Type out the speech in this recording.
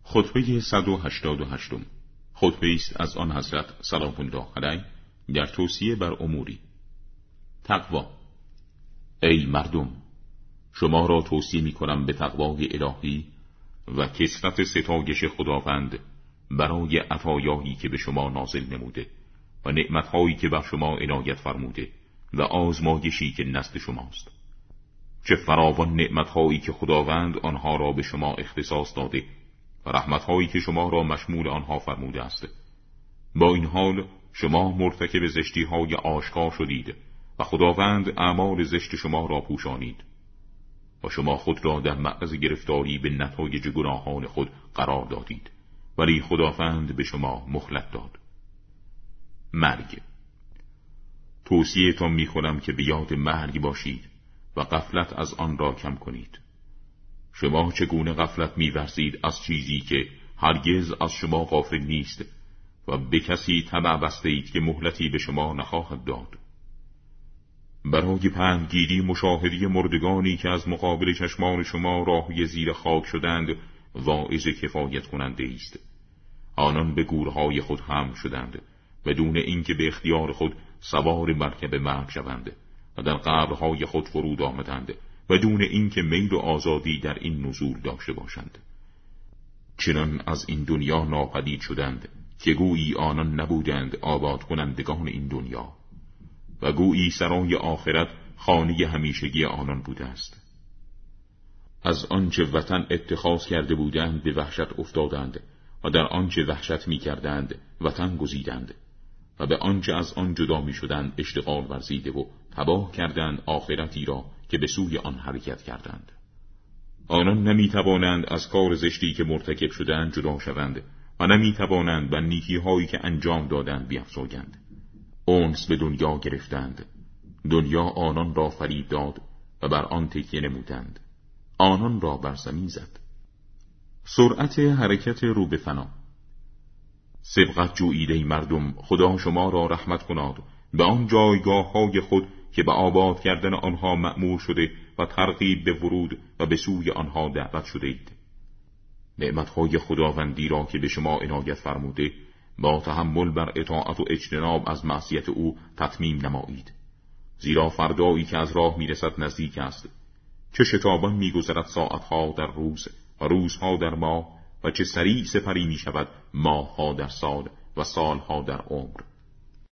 خطبه 188 خطبه است از آن حضرت سلام الله علیه در توصیه بر اموری. تقوا. ای مردم، شما را توصیه می کنم به تقوای الهی و کثرت ستایش خداوند برای عطایایی که به شما نازل نموده و نعمتهایی که بر شما عنایت فرموده و آزمایشی که نزد شماست. چه فراوان نعمتهایی که خداوند آنها را به شما اختصاص داده و رحمتهایی که شما را مشمول آنها فرموده است. با این حال شما مرتکب زشتی‌های آشکار شدید و خداوند اعمال زشت شما را پوشانید و شما خود را در معرض گرفتاری به نتایج گناهان خود قرار دادید، ولی خداوند به شما مهلت داد. مرگ. توصیه‌تان می‌کنم که به یاد مرگ باشید و غفلت از آن را کم کنید. شما چگونه غفلت می‌ورزید از چیزی که هرگز از شما غافل نیست و به کسی طمع بستید که مهلتی به شما نخواهد داد. برای پندگیری مشاهده مردگانی که از مقابل چشمان شما راهی زیر خاک شدند واعظ کفایت کننده است. آنان به گورهای خود حمل شدند بدون اینکه به اختیار خود سوار مرکب مرگ شوند و در قبرهای خود فرود آمدند بدون اینکه میل و آزادی در این نزول داشته باشند. چنان از این دنیا ناپدید شدند که گویی آنان نبودند آباد کنندگان این دنیا و گویی سرای آخرت خانه همیشگی آنان بوده است. از آنچه وطن اتخاذ کرده بودند به وحشت افتادند و در آنچه وحشت می کردند وطن گزیدند و به آنچه از آن جدا می شدند اشتغال ورزیده و تباه کردند آخرتی را که به سوی آن حرکت کردند. آنان نمی توانند از کار زشتی که مرتکب شدند جدا شوند و نمی توانند بر نیکی هایی که انجام دادند بیفزایند. انس به دنیا گرفتند، دنیا آنان را فریب داد و بر آن تکیه نمودند، آنان را بر زمین زد. سرعت حرکت رو به فنا. سبقت جویید ای مردم، خدا شما را رحمت کناد به آن جایگاه های خود که به آباد کردن آنها مأمور شده و ترغیب به ورود و به سوی آنها دعوت شده اید. نعمتهای خداوندی را که به شما عنایت فرموده با تحمل بر اطاعت و اجتناب از معصیت او تتمیم نمایید، زیرا فردایی که از راه میرسد نزدیک است. چه شتابان میگذرد ساعتها در روز و روزها در ماه و چه سریع سپری میشود ماهها در سال و سالها در عمر.